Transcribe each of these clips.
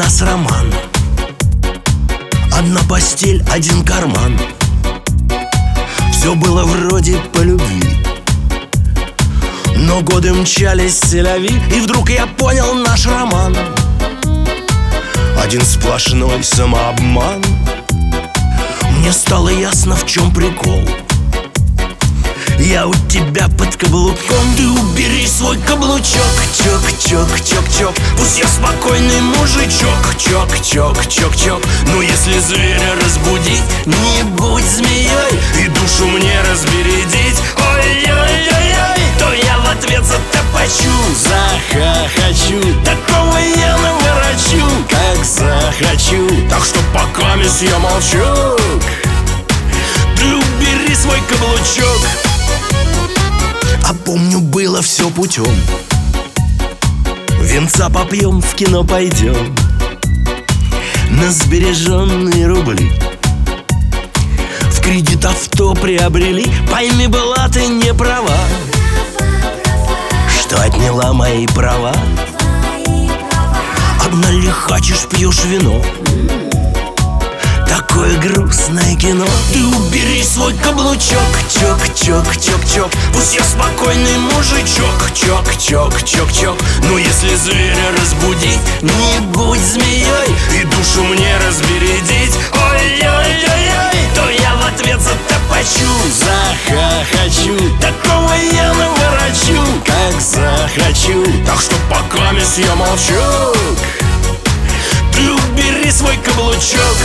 нас роман. Одна постель, один карман. Все было вроде по любви, но годы мчались селяви, и вдруг я понял наш роман один сплошной самообман. Мне стало ясно, в чем прикол. Я у тебя под каблуком. Ты убери свой каблучок. Чок-чок-чок-чок. Пусть я спокойный мужичок. Чок-чок-чок-чок. Но если зверя разбудить, не будь змеей и душу мне разбередить, ой-ой-ой-ой, то я в ответ затопочу, захохочу. Такого я наворочу, как захочу. Так что пока мисс я молчу. Ты убери свой каблучок. А помню, было все путем. Венца попьем, в кино пойдем на сбереженные рубли. В кредит авто приобрели. Пойми, была ты не права, что отняла мои права. Одна лихачишь, пьешь вино. Такое грустное кино. Ты убери свой каблучок. Чок-чок-чок-чок. Пусть я спокойный мужичок. Чок-чок-чок-чок. Но если зверя разбудить, не будь змеей и душу мне разбередить, ой-ой-ой-ой, то я в ответ затопочу, захохочу. Такого я наворочу, как захочу. Так что пока мисс я молчу. Ты убери свой каблучок.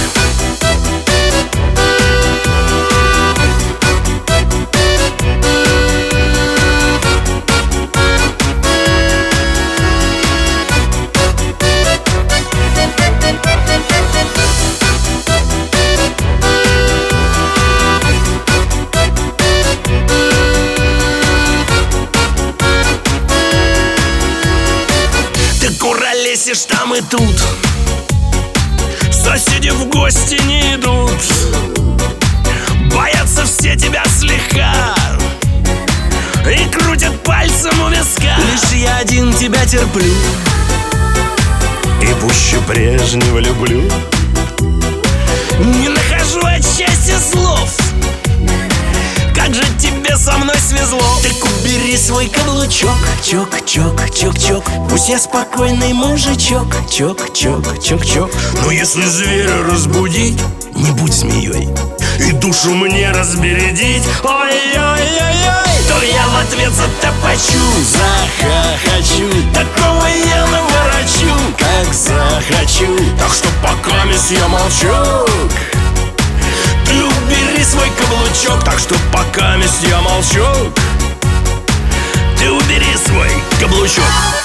Ты куролесишь там и тут, соседи в гости не идут, боятся все тебя слегка и крутят пальцем у виска. Лишь я один тебя терплю и пуще прежнего люблю. Не нахожу отчасти слов, как же тебе со мной свезло. Так убери свой каблучок. Чок-чок-чок-чок. Пусть я спокойный мужичок. Чок-чок-чок-чок. Но если зверя разбудить, не будь змеей и душу мне разбередить, ой-ой-ой-ой, то я в ответ затопочу, захохочу. Такого я наворочу, как захочу. Так что пока мисс я молчу. Ты убери свой каблучок. Так что пока мисс я молчу. Ты убери свой каблучок.